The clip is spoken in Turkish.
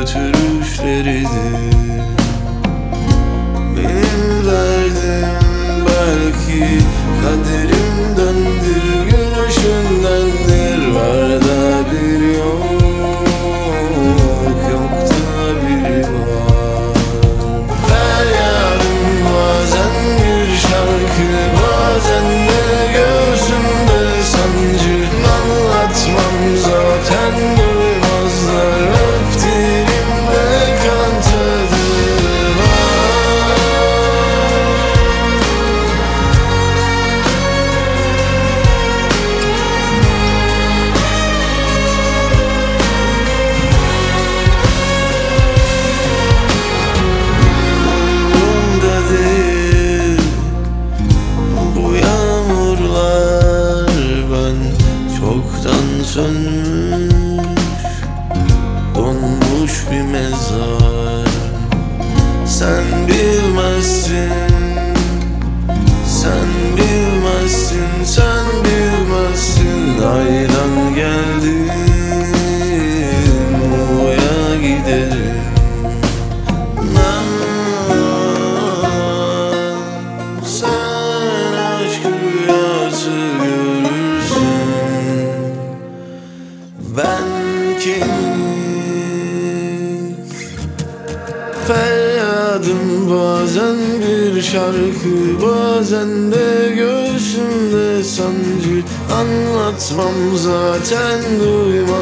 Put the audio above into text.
götürüşleridir. Benim derdim belki kaderimdendir, gülüşündendir. Var da bir yok, yok da bir var. Feryadım bazen bir şarkı, bazen de göğsümde sancı. Anlatmam zaten duymazlar, hep dilimde kan tadı var. Umurumda değil bu yağmurlar, ben çoktan sönmüş, donmuş bir mezar. Sen bilmezsin, sen bilmezsin, sen bilmezsin. Aydan geldim, U'ya giderim. Sen aşk rüyası görürsün, ben kemik. Feryadım bazen bir şarkı, bazen de göğsümde sancı. Anlatmam zaten duymazlar,